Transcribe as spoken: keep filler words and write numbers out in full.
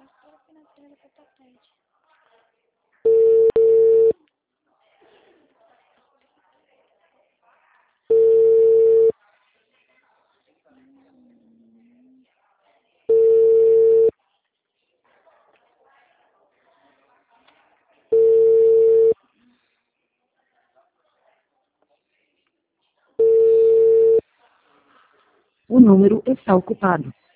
Pastora financeira da Patente. O número está ocupado.